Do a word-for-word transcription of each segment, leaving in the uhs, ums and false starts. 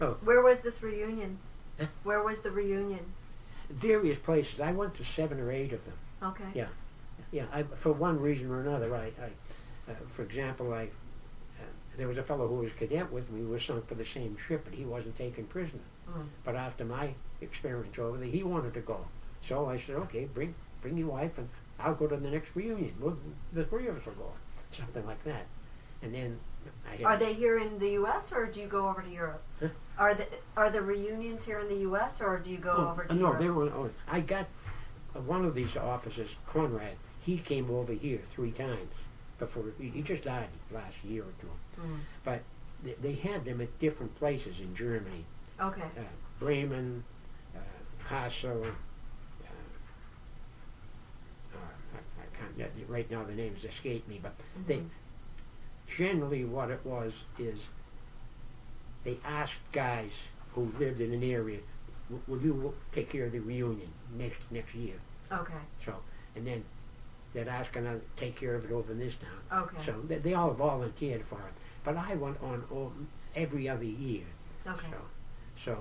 Oh. Where was this reunion? Huh? Where was the reunion? Various places. I went to seven or eight of them. Okay. Yeah, yeah. I, for one reason or another, I, I uh, for example, I uh, there was a fellow who was a cadet with me who was sunk for the same ship, but he wasn't taken prisoner. Mm. But after my experience over there, he wanted to go. So I said, okay, bring bring your wife, and I'll go to the next reunion. We'll, the three of us will go, something like that. And then I had, Are they here in the U S or do you go over to Europe? Huh? Are the are the reunions here in the U S or do you go oh, over to no, Europe? they were. Oh, I got uh, one of these officers, Conrad. He came over here three times before. He, he just died last year or two. Mm. But they, they had them at different places in Germany. Okay. Uh, Bremen, uh, Kassel. Uh, uh, I, I can't get right now. The names escape me, but Mm-hmm. they generally what it was is they asked guys who lived in an area, "W- "Will you take care of the reunion next next year?" Okay. So, and then they'd ask another take care of it over in this town. Okay. So they, they all volunteered for it, but I went on all, every other year. Okay. So, so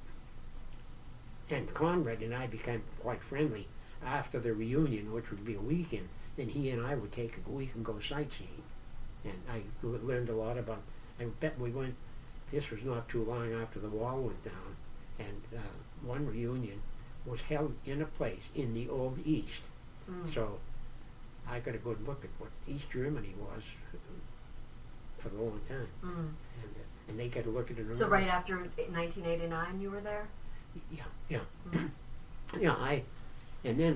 uh, and Conrad and I became quite friendly after the reunion, which would be a weekend. Then he and I would take a week and go sightseeing, and I l- learned a lot about. I bet we went. This was not too long after the wall went down, and uh, one reunion was held in a place in the old East. Mm. So I got a good look at what East Germany was for a long time, Mm. and uh, and they got to look at it. So around. right after nineteen eighty-nine you were there? Yeah, yeah, Mm. yeah. I, and then,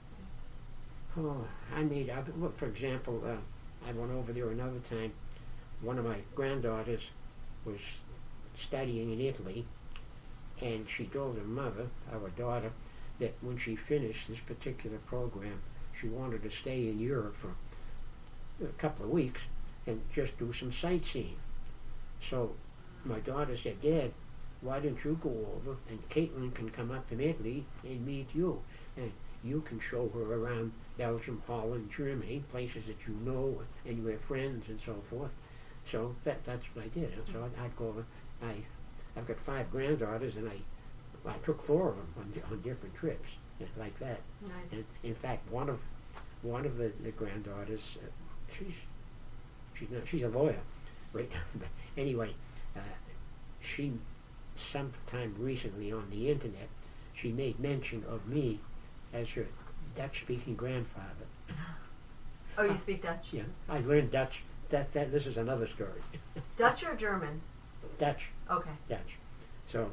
oh, I made. I, look, for example, uh, I went over there another time. One of my granddaughters was studying in Italy, and she told her mother, our daughter, that when she finished this particular program, she wanted to stay in Europe for a couple of weeks and just do some sightseeing. So my daughter said, "Dad, why don't you go over and Caitlin can come up from Italy and meet you, and you can show her around Belgium, Holland, Germany, places that you know and you have friends and so forth." So that that's what I did. So I'd, I'd go over. I I've got five granddaughters, and I I took four of them on, di- on different trips yeah, like that. Nice. And in fact, one of one of the, the granddaughters, uh, she's she's not she's a lawyer, right? But anyway, uh, she sometime recently on the internet, she made mention of me as her Dutch-speaking grandfather. Oh, you speak Dutch? Yeah, I learned Dutch. That that this is another story. Dutch or German? Dutch, Okay. Dutch. So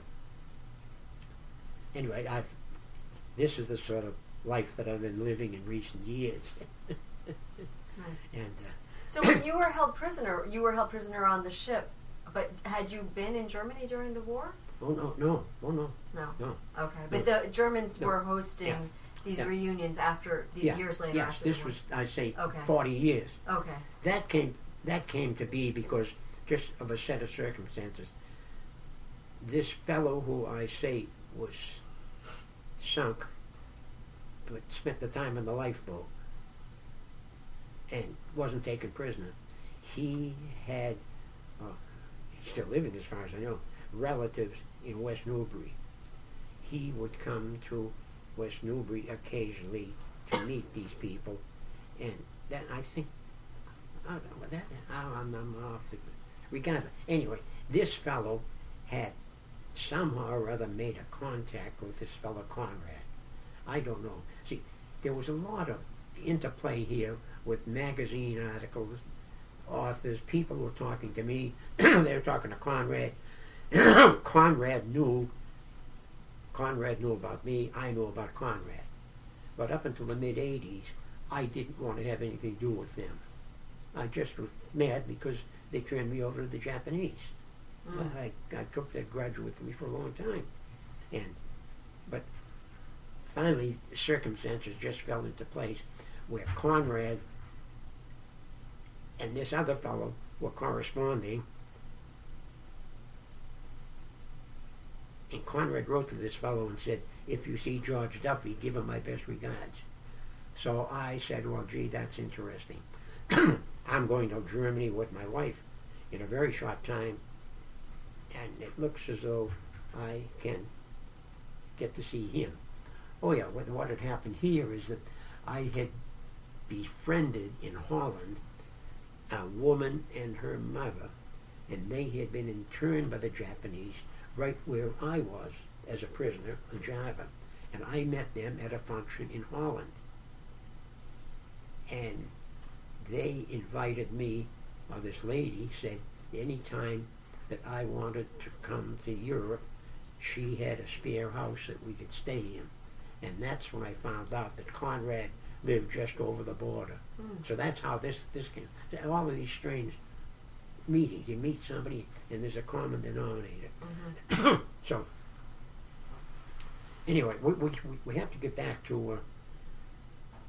anyway, I've this is the sort of life that I've been living in recent years. Nice. And uh, So when you were held prisoner, you were held prisoner on the ship, but had you been in Germany during the war? oh no, no, oh no, No. no. Okay. But the Germans No. were hosting Yeah. these Yeah. reunions after, the Yeah. years later Yes, after this the war. was I say Okay. forty years. Okay. That came that came to be because just of a set of circumstances. This fellow who I say was sunk, but spent the time in the lifeboat and wasn't taken prisoner. He had, uh, he's still living as far as I know, relatives in West Newbury. He would come to West Newbury occasionally to meet these people, and that I think, I don't know, that, I'm, I'm off the, regardless. Anyway, this fellow had somehow or other made a contact with this fellow Conrad. I don't know. See, there was a lot of interplay here with magazine articles, authors, people were talking to me, they were talking to Conrad. Conrad knew, Conrad knew about me, I knew about Conrad. But up until the mid-eighties, I didn't want to have anything to do with them. I just was mad because they turned me over to the Japanese. Mm. I, I took that grudge with me for a long time. And, but finally, circumstances just fell into place where Conrad and this other fellow were corresponding. And Conrad wrote to this fellow and said, "If you see George Duffy, give him my best regards." So I said, "Well, gee, that's interesting." I'm going to Germany with my wife in a very short time. Uh, and it looks as though I can get to see him. Oh yeah, what, what had happened here is that I had befriended in Holland a woman and her mother, and they had been interned by the Japanese right where I was as a prisoner on Java. And I met them at a function in Holland. And they invited me, or this lady said, any time that I wanted to come to Europe, she had a spare house that we could stay in. And that's when I found out that Conrad lived just over the border. Mm. So that's how this, this came. All of these strange meetings. You meet somebody and there's a common denominator. Mm-hmm. So, anyway, we, we, we have to get back to uh,